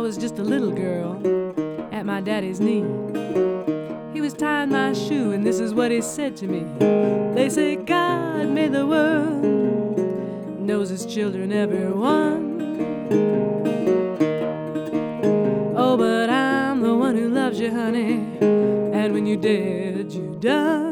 was just a little girl at my daddy's knee. He was tying my shoe, and this is what he said to me. They say God made the world, knows his children, every one. Oh, but I'm the one who loves you, honey, and when you're dead, you done.